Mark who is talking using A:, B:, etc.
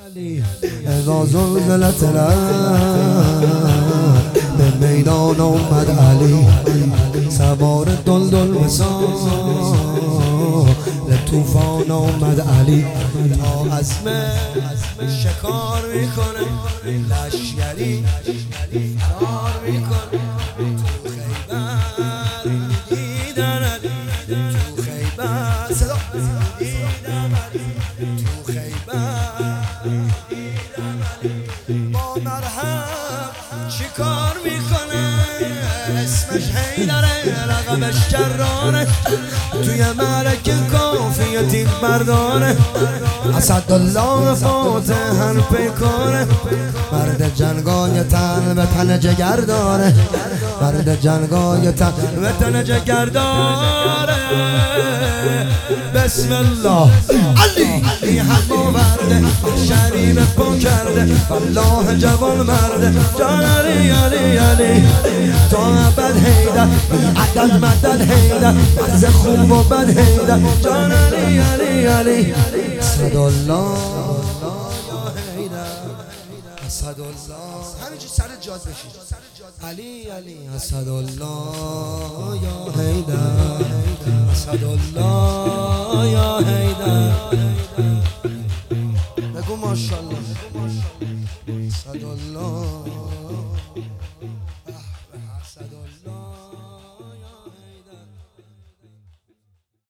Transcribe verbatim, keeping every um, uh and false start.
A: اذا زلزلت الارض به میدان آمد علی، سوار دلدل مثال طوفان آمد علی. تا عزم شکار میکنه لشکری فرار میکنه تو خیبر دیدن علی، تو خیبر صدا دیدن علی، تو خیبر دیدن علی. با مرهم چیکار میکنه اسمش حیدره رقمش کرانه، توی معرکه کافی تیغ برداره، اسدالله فاتح پیکاره، مرد جنگای تن به تن جگر داره، مرد جنگای تن به تن جگر داره. بسم الله علی علی حق آورده شریف پا کرده والله جوان مرده جان علی علی علی تا ابد حیدر عدد مدد حیدر از خوب و بد حیدر جان علی علی علی اسدالله اسدالله همینجور سر جاز بشید علی علی اسدالله یا حیدر اسدالله یا حیدر بگو ماشاءالله اسدالله.